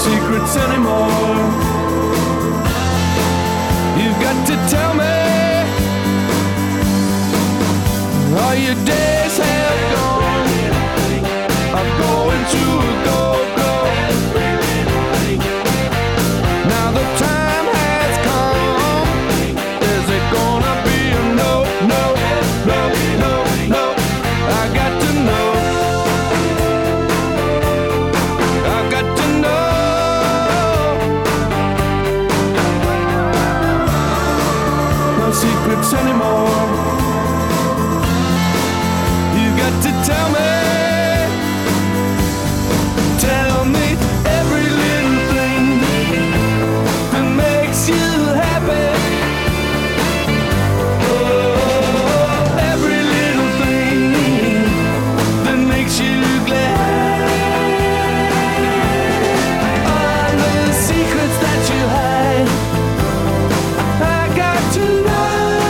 secrets anymore. You've got to tell me all your days have gone, are going to go. Now the time has come. Is it gonna be a no, no, no, no, no? I got to know. I got to know. No secrets anymore. You got to tell me. Tell me every little thing that makes you happy. Oh, every little thing that makes you glad. All the secrets that you hide, I got to know.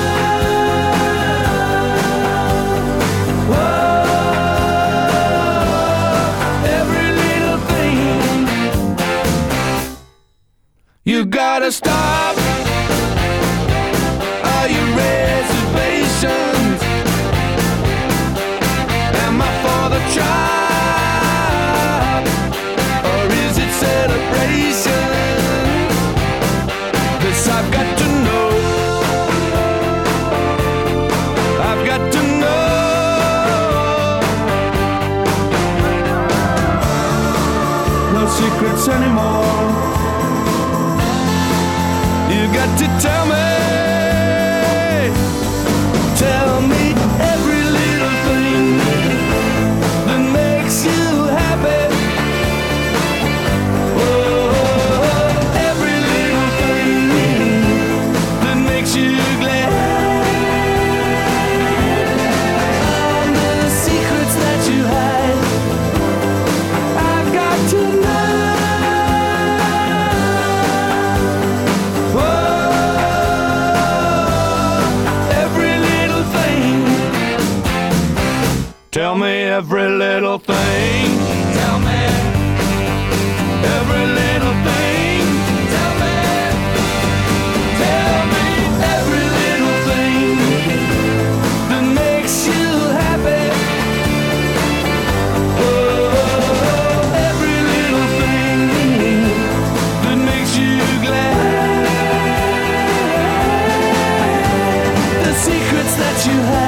Whoa, every little thing. You gotta stop all your reservations. Am I for the tribe, or is it celebration? This I've got to know. I've got to know. No secrets anymore. You got to tell me. Tell me every little thing that makes you happy. Oh, every little thing that makes you glad. All the secrets that you hide, I've got to know. Tell me every little thing. Tell me every little thing. Tell me every little thing that makes you happy. Oh, every little thing that makes you glad. The secrets that you have,